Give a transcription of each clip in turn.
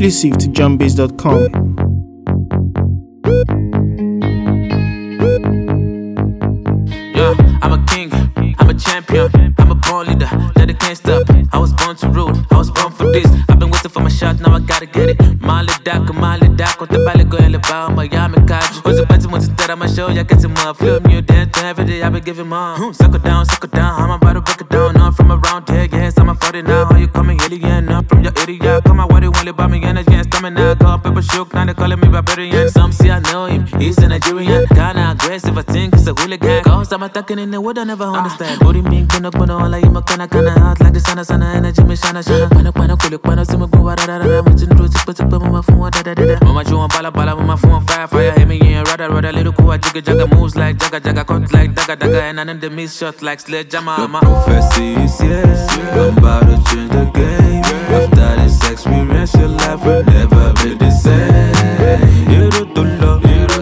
Exclusive to JohnBase.com. Yeah, I'm a king, I'm a champion, I'm a born leader, that I can't stop. I was born to rule, I was born for this. I've been waiting for my shot, now I gotta get it. Mali Dako, the Bali go and Lebao, Miami Kaji. Who's the best one to tell my show? Yeah, get him up, flip new dance every day. I've been giving more. Suckle down, I'm about to break it down. I'm from around here, yes, I'm a 40 now. How you coming, alien? I'm from your area. Come on, what do you want about me? And again, stomach now, go paper shook, now they calling me barbarian. Some say I know him, he's a Nigerian. Kinda aggressive, I think he's a hooligan. Cause I'm attacking in the wood, I never understand. What do you mean, gonna put on like you, kinda hot like the sana, energy, me shana. Pana, kulik, see me go, what's in put my phone, Mama, you want bala, with my phone, fire, hit me in, rada, little cool, jigga, moves like jaga, cut like daga, and I the miss shot like sledgehammer. The prophecy is yes, I'm about to change the game. After this experience, your life will never be the same. You don't love,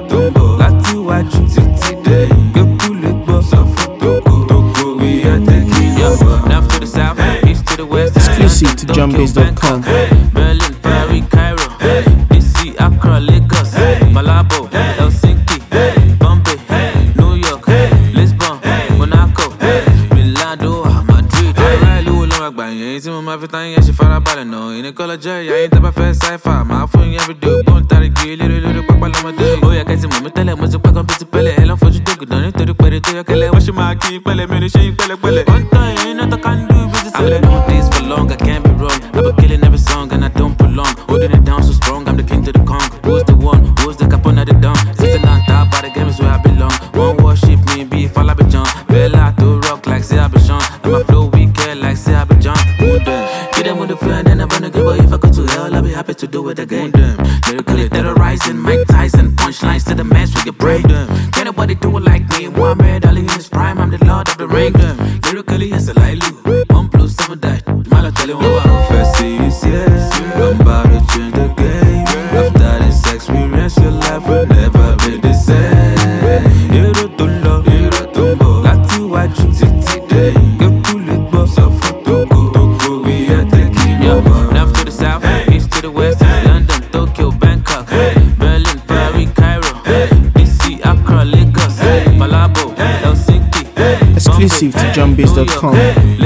láti wájú títí dé. Gẹ́kúlẹ̀ gbọ́, sọ fún Togo, we are taking over. North to the south, east to the west. Exclusive to JohnBase.com. Berlin, Paris, Cairo, DC, Accra, Lagos, Malabo, Helsinki, Bombay, New York, Lisbon, Monaco, Milan, Doha, Madrid. Alright, Lou ló máa gbà yẹn tí mo máa fi tán yẹn ṣe farabalẹ̀ náà. Ìníkọ́lọ́ jẹ́ ìyá yín tẹ́ bá fẹ́ sáífà. Máa fún yín everyday ògbóǹtarìgì lórí pápá lọ́mọdé. Ó yẹ kẹ́sì mọ̀ mí tẹ́lẹ̀, mo ti pẹ́ kan bí ti pẹ́lẹ̀. Ẹ lọ́ fojú dògùdàn nítorí pẹ̀rẹ̀ tó yọ kẹlẹ̀. Wọ́n ṣe máa kí pẹ́lẹ̀ mi ò ní ṣe yín pẹ́lẹ́pẹ́lẹ́. One time, you know, I can't do business. I've been doing this for long, I can't be wrong. I've been killing every song and I don't prolong. Holding it down so strong, I'm the king to the Kong. Who's the one? Who's the capone of the dawn? Sitting on top of the game is where I belong. One worship me, be fall I be John. Bella to rock like say I be Sean. And my flow weekend like say I be John. Get them with the friend and I'm gonna give up. If I go to hell, I'll be happy to do it again. Lyrically terrorizing, Mike Tyson, punchlines to the mess with your brain. Can't nobody do it like me. Muhammad Ali in his prime, I'm the lord of the ring. Lyrically, yes, I like you. 1 plus 7 die. Mala tell you what. Prophecy is yes, I'm about to change the game. After this experience, your life will never be the same. You don't love, láti wájú títí dé. Gẹ́kúlẹ̀ gbọ́, sọ fún Togo, we are taking over. North to the south, east to the west. London, Tokyo, Bangkok, Berlin, Paris, Cairo, DC, Accra, Lagos, Malabo, Helsinki. Exclusive to JohnBase.com.